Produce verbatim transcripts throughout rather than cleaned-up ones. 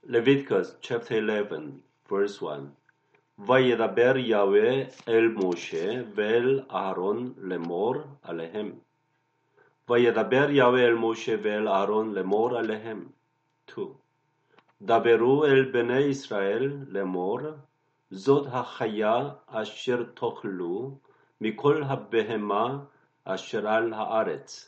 Leviticus chapter eleven, verse one. וידבר יהוה אל משה ואל אהרון לאמור עליהם. וידבר יהוה אל משה ואל אהרון לאמור עליהם. two. דברו אל בני ישראל לאמור, זאת החיה אשר תאכלו מכל הבהמה אשר על הארץ.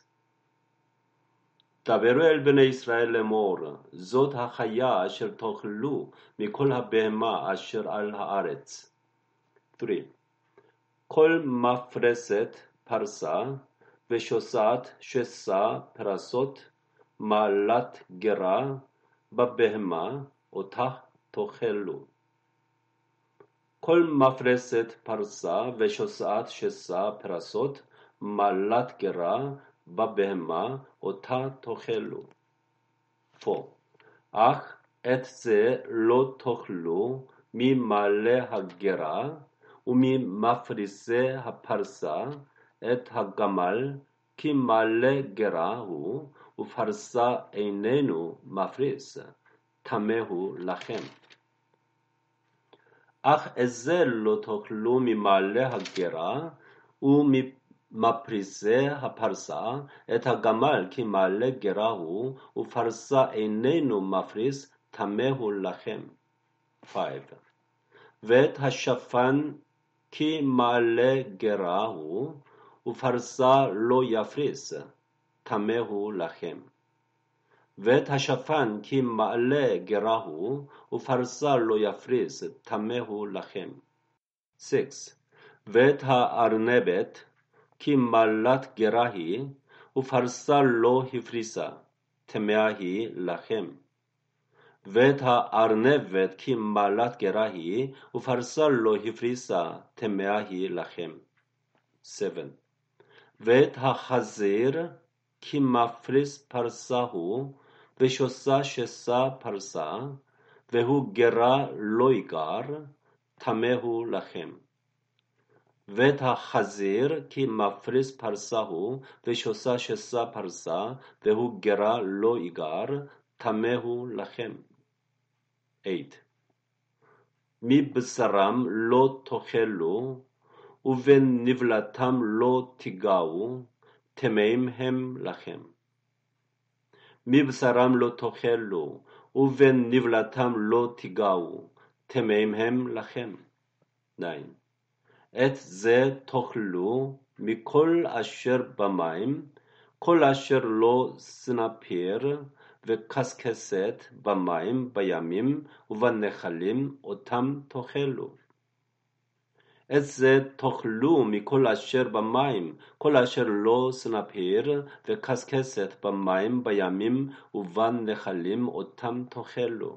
דברו אל בני ישראל לאמור, זאת החיה אשר תאכלו מכל הבהמה אשר על הארץ. three. כל מפרסת פרסה ושוסעת שסה פרסות מעלת גרה בבהמה אותה תאכלו. כל מפרסת פרסה ושוסעת שסה פרסות מעלת גרה בבהמה אותה תאכלו. four. אך את זה לא תאכלו ממעלה הגרה וממפריסי הפרסה את הגמל, כי מעלה גרה הוא ופרסה איננו מפריס, טמא הוא לכם. אך את זה לא תאכלו ממעלה הגרה ומפריסי הפרסה את הגמל, כי מעלה גרה הוא ופרסה איננו מפריס, טמא הוא לכם. five. ואת השפן כי מעלה גרה הוא ופרסה לא יפריס, טמא הוא לכם. ואת השפן כי מעלה גרה הוא ופרסה לא יפריס, טמא הוא לכם. six. ואת הארנבת כי מעלת גרה היא ופרסה לא הפריסה, טמאה היא לכם. ואת הארנבת כי מעלת גרה היא ופרסה לא הפריסה, טמאה היא לכם. seven. ואת החזיר כי מפריס פרסה הוא ושוסה שסה פרסה והוא גרה לא יגר, טמא הוא לכם. ואת החזיר כי מפריס פרסה הוא ושוסה שסה פרסה והוא גרה לא יגר, טמא הוא לכם. eight. מבשרם לא תאכלו ובנבלתם לא תיגעו, טמאים הם לכם. מבשרם לא תאכלו ובנבלתם לא תיגעו, טמאים הם לכם. nine. את זה תאכלו מכל אשר במים, כל אשר לא סנפיר וקשקשת במים בימים ובנחלים אותם תאכלו. את זה תאכלו מכל אשר במים, כל אשר לא סנפיר וקשקשת במים בימים ובנחלים אותם תאכלו.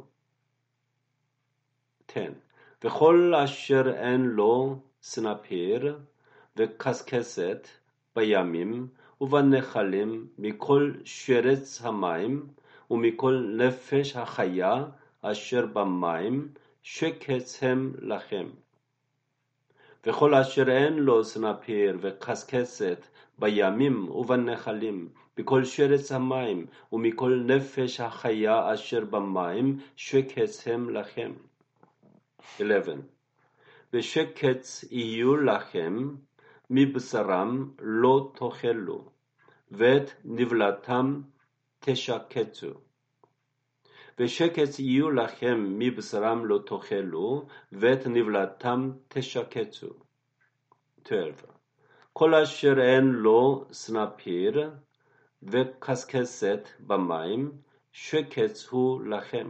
ten. וכל אשר אין לו סנפיר וקשקשת בימים ובנחלים מכל שרץ המים ומכל נפש החיה אשר במים, שקץ הם לכם. וכל אשר אין לו סנפיר וקשקשת בימים ובנחלים מכל שרץ המים ומכל נפש החיה אשר במים, שקץ הם לכם. eleven. ושקץ יהיו לכם מבשרם לא תאכלו, ואת נבלתם תשקצו. ושקץ יהיו לכם מבשרם לא תאכלו, ואת נבלתם תשקצו. twelve. כל אשר אין לו סנפיר וקשקשת במים, שקץ הוא לכם.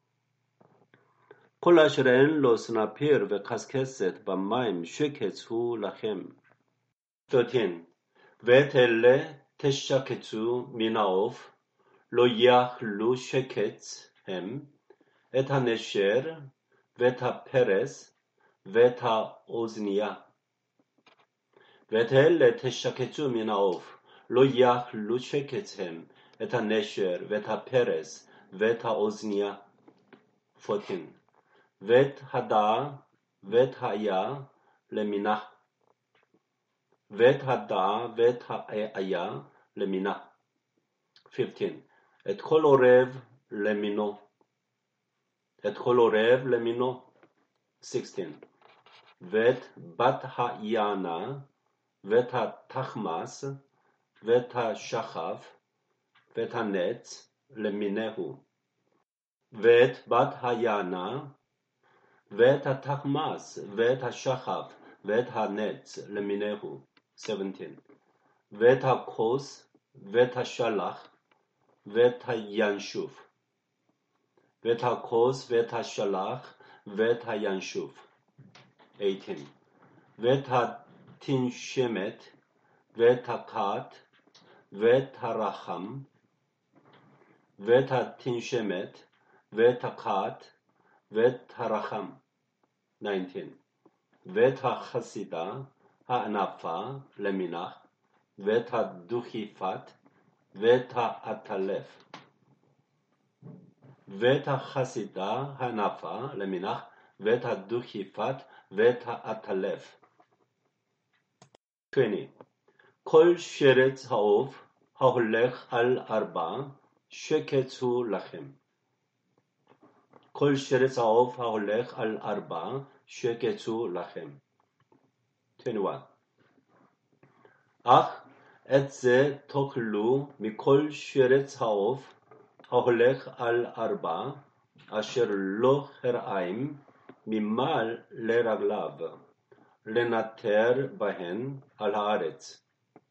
כל אשר אין לו סנפיר וקשקשת במים, שקץ הוא לכם. thirteen. ואת אלה תשקצו מן העוף, לא יאכלו שקץ הם, את הנשר ואת הפרס ואת האוזניה. ואת אלה תשקצו מן העוף, לא יאכלו שקץ הם, את הנשר ואת הפרס ואת האוזניה. fourteen. ואת הדעה ואת האיה למינה. ואת הדעה ואת האיה למינה. fifteen. את כל עורב למינו. את כל עורב למינו. sixteen. ואת בת היענה, ואת התחמס, ואת השחף, ואת הנץ למינהו. ואת בת היענה, ואת התחמס, ואת השחף, ואת הנץ למינהו. seventeen. ואת הכוס, ואת השלח, ואת הינשוף. ואת הכוס, ואת השלח, ואת הינשוף. eighteen. ואת התנשמת, ואת הכת, ואת הרחם, ואת התנשמת, ואת הכת, ואת הרחם. nineteen. ואת החסידה, הענפה למינך, ואת הדוכיפת, ואת העטלף. ואת החסידה, הענפה למינך, ואת הדוכיפת, ואת העטלף. twenty. כל שרץ העוף ההולך על ארבע, שקץ הוא לכם. כל שרץ העוף ההולך על ארבע, שקץ הוא לכם. twenty-one. אך את זה תאכלו מכל שרץ העוף ההולך על ארבע, אשר לא חראים ממעל לרגליו, לנטר בהן על הארץ.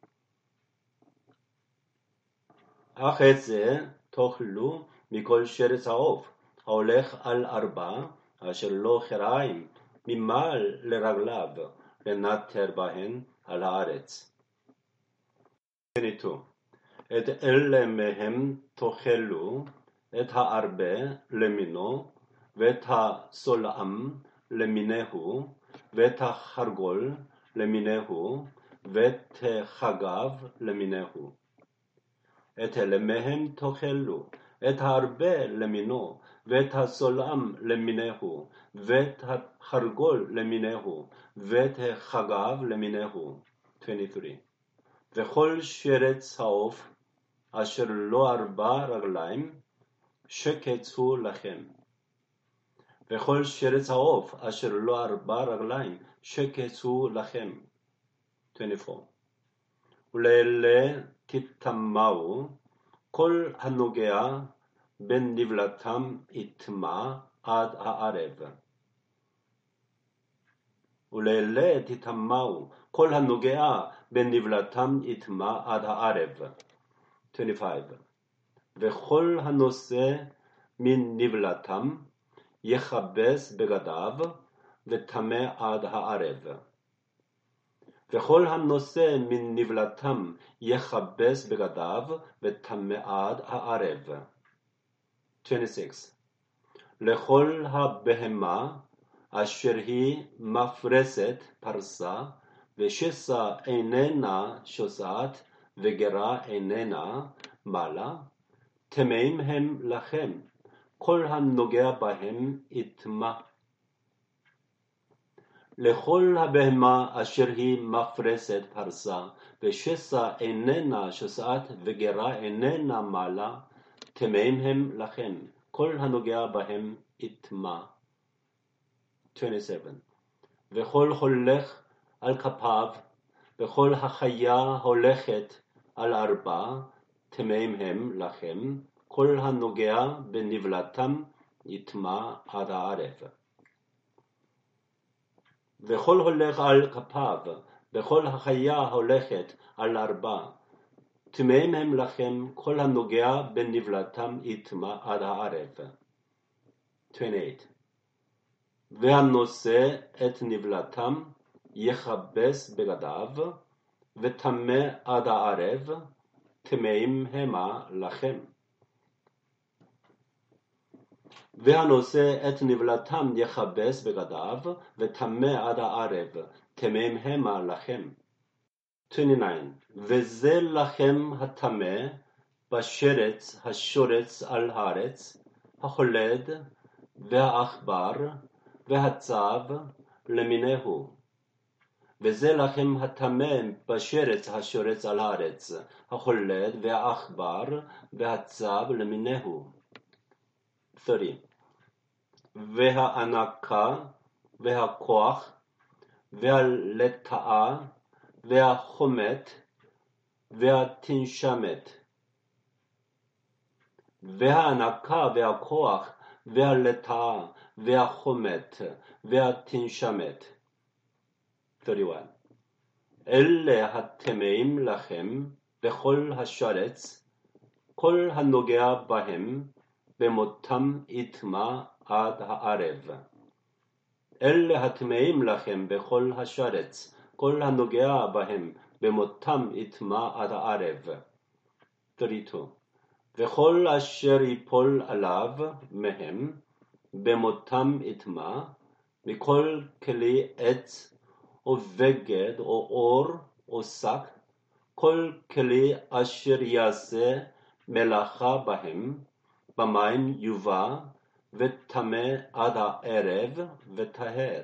אך את זה תאכלו מכל שרץ העוף ההולך על ארבע, אשר לא חראים ממעל לרגליו, לנטר בהן על הארץ. twenty-two. את אלה מהם תאכלו, את הארבה למינו, ואת הסולעם למינהו, ואת החרגול למינהו, ואת חגב למינהו. את אלה מהם תאכלו, את הארבה למינו, ואת הסולעם למינהו, ואת החרגול למינהו, ואת חגב למינהו. twenty-three. וכל שרץ העוף אשר לא ארבע רגליים, שקץ הוא לכם. וכל שרץ העוף אשר לא ארבע רגליים, שקץ הוא לכם. twenty-four. ולאלה תטמאו, כל הנוגע בין נבלתם יטמא עד הערב. ולאלה תטמאו, כל הנוגע בין נבלתם יטמא עד הערב. twenty-five. וכל הנושא מן נבלתם יכבס בגדיו וטמא עד הערב. וכל הנושא מן נבלתם יכבס בגדיו וטמא עד הערב. twenty-six. לכל הבהמה אשר היא מפרסת פרסה, ושסה איננה שוסעת, וגרה איננה מעלה, טמאים הם לכם, כל הנוגע בהם יטמא. לכל הבהמה אשר היא מפרסת פרסה, ושסה איננה שוסעת, וגרה איננה מעלה, טמאים הם לכם, כל הנוגע בהם יטמא. twenty-seven. וכל הולך על כפיו, וכל החיה הולכת על ארבע, טמאים הם לכם, כל הנוגע בנבלתם יטמא עד הערב. וכל הולך על כפיו, וכל החיה הולכת על ארבע, טמאים הם לכם, כל הנוגע בנבלתם יטמא עד הערב. twenty-eight. והנושא את נבלתם יכבס בגדיו, וטמא עד הערב, טמאים המה לכם. והנושא את נבלתם יכבס בגדיו, וטמא עד הערב, טמאים המה לכם. twenty-nine. וזה לכם הטמא בשרץ השורץ על הארץ, החולד והעכבר והצב למינהו. וזה לכם הטמא בשרץ השורץ על הארץ, החולד והעכבר והצב למינהו. thirty. והענקה והכוח והלטאה והחומת והתנשמת. והענקה והכוח והלטאה והחומת והתנשמת. שלושים ואחת. אלה הטמאים לכם בכל השרץ, כל הנוגע בהם במותם יטמא עד הערב. אלה הטמאים לכם בכל השרץ, כל הנוגע בהם במותם יטמא עד הערב. שלושים ושתיים. וכל אשר ייפול עליו מהם במותם יטמא, מכל כלי עץ או בגד או אור או שק, כל כלי אשר יעשה מלאכה בהם, במים יובא וטמא עד הערב וטהר.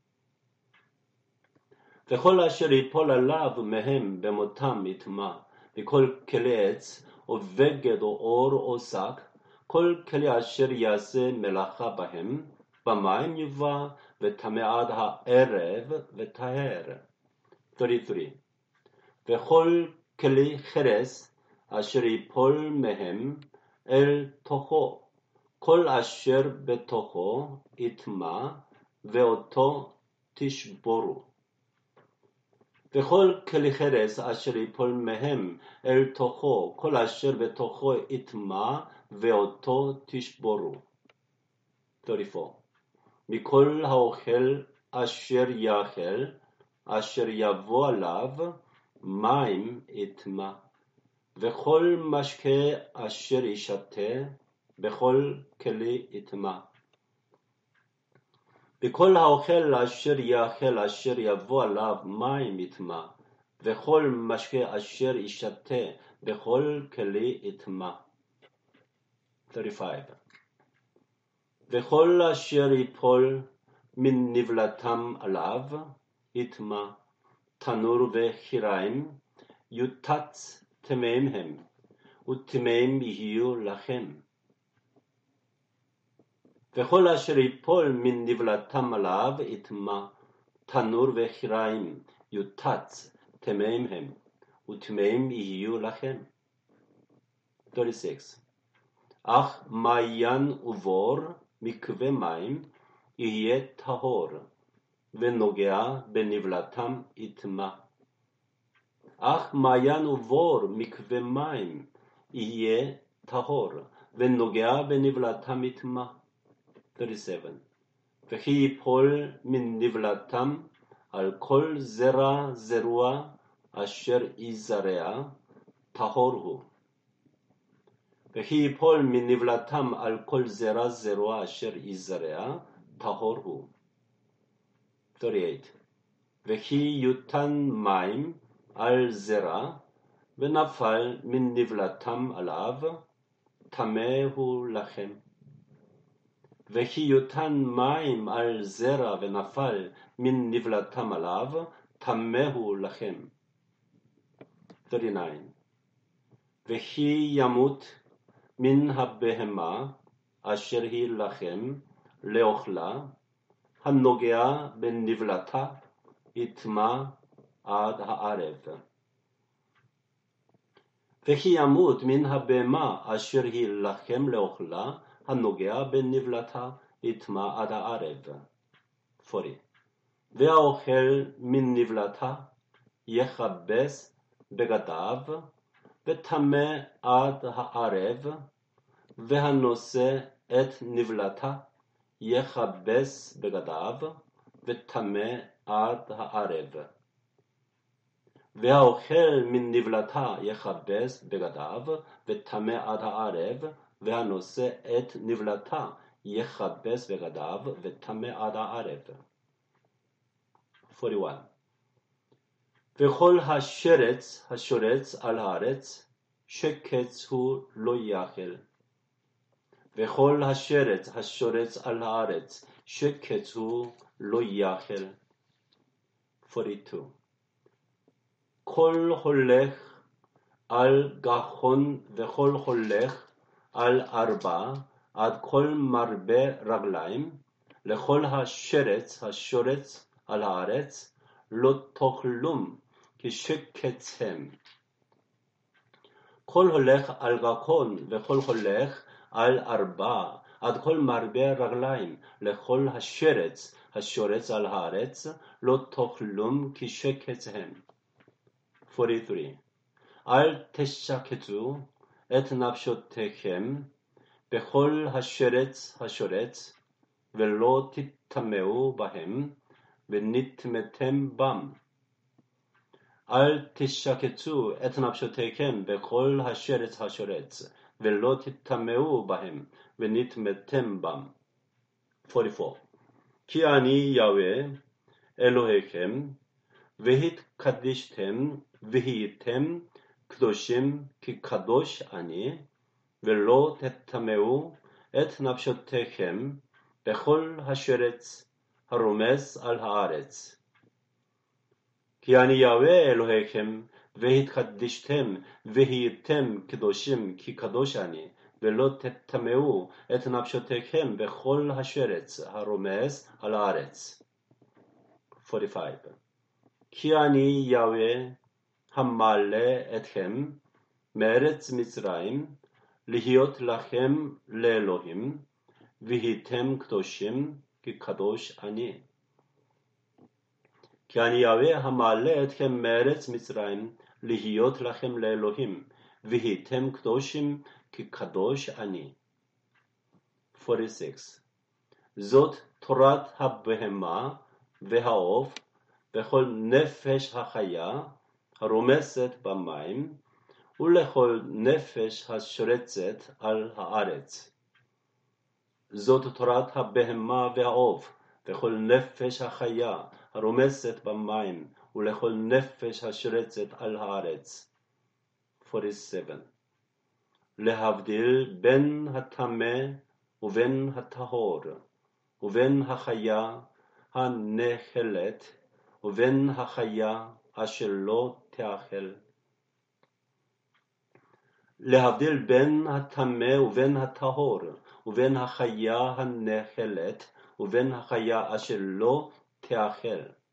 וכל אשר ייפול עליו מהם במותם יטמא, מכל כלי עץ או בגד או אור או שק, כל כלי אשר יעשה מלאכה בהם, במים יובא וטמא עד הערב וטהר. שלושים ושלוש. וכל כלי חרס אשר ייפול מהם אל תוכו, כל אשר בתוכו יטמא ואותו תשבורו. וכל כלי חרס אשר ייפול מהם אל תוכו, כל אשר בתוכו יטמא ואותו תשבורו. שלושים וארבע. מכל האוכל אשר יאכל, אשר יבוא עליו מים יטמא, וכל משקה אשר ישתה בכל כלי יטמא. וכל האוכל אשר יאכל, אשר יבוא עליו מים יטמא, וכל משקה אשר ישתה בכל כלי יטמא. שלושים וחמש. וכל אשר ייפול מנבלתם עליו יטמא, תנור וחיריים, יוטץ טמאים הם, וטמאים יהיו לכם. וכל אשר ייפול מנבלתם עליו יטמא, תנור וחיריים, יוטץ טמאים הם, וטמאים יהיו לכם. שלושים ושש. אך מעיין ובור מקווה מים יהיה טהור, ונוגע בנבלתם יטמא. אך מעיין ובור מקווה מים יהיה טהור, ונוגע בנבלתם יטמא. שלושים ושבע. וכי ייפול מנבלתם על כל זרע זרוע אשר יזרע, טהור הוא. וכי ייפול מנבלתם על כל זרע זרוע אשר יזרע, טהור הוא. שלושים ושמונה. וכי יותן מים על זרע, ונפל מנבלתם עליו, טמא הוא לכם. וכי יותן מים על זרע ונפל מנבלתם עליו, טמא הוא לכם. שלושים ותשע. וכי ימות מן הבהמה אשר היא לכם לאוכלה, הנוגע בנבלתה יטמא עד הערב. וכי ימות מן הבהמה אשר היא לכם לאוכלה, הנוגע בנבלתה יטמא עד הערב. ארבעים. והאוכל מנבלתה יכבס בגדיו, וטמא עד הערב, והנושא את נבלתה יכבס בגדיו, וטמא עד הערב. והאוכל מנבלתה יכבס בגדיו, וטמא עד הערב, והנושא את נבלתה יכבס בגדיו, וטמא עד הערב. ארבעים ואחת. וכל השרץ השורץ על הארץ, שקץ הוא לא יאכל. וכל השרץ השורץ על הארץ, שקץ הוא לא יאכל. ארבעים ושתיים. כל הולך על גחון וכל הולך על ארבע, עד כל מרבה רגליים, לכל השרץ השורץ על הארץ, לא תאכלום כי שקץ הם. כל הולך על גקון וכל הולך על ארבע, עד כל מרבה רגליים, לכל השרץ השורץ על הארץ, לא תאכלום כי שקץ הם. forty-three. אל תשקצו את נפשותיכם בכל השרץ השורץ, ולא תטמאו בהם, ונטמאתם בם. אל תשקצו את נפשותיכם בכל השרץ השורץ, ולא תטמאו בהם, ונטמאתם בם. forty-four. כי אני יהוה אלוהיכם, והתקדשתם והייתם קדושים כי קדוש אני, ולא תטמאו את נפשותיכם בכל השרץ הרומס על הארץ. כי אני יהוה אלוהיכם, והתקדשתם והייתם קדושים כי קדוש אני, ולא תטמאו את נפשותיכם בכל השרץ הרומס על הארץ. forty-five. כי אני יהוה המעלה אתכם מארץ מצרים, להיות לכם לאלוהים, והייתם קדושים כי קדוש אני. כי אני יהוה המעלה אתכם מארץ מצרים, להיות לכם לאלוהים, והייתם קדושים כי קדוש אני. forty-six. זאת תורת הבהמה והעוף, וכל נפש החיה הרומסת במים, ולכל נפש השורצת על הארץ. זאת תורת הבהמה והעוף, וכל נפש החיה הרומסת במים, ולכל נפש השורצת על הארץ. forty-seven. להבדיל בין הטמא ובין הטהור, ובין החיה הנאכלת, ובין החיה אשר לא תאכל. להבדיל בין הטמא ובין הטהור, ובין החיה הנאכלת, ובין החיה אשר לא תאכל.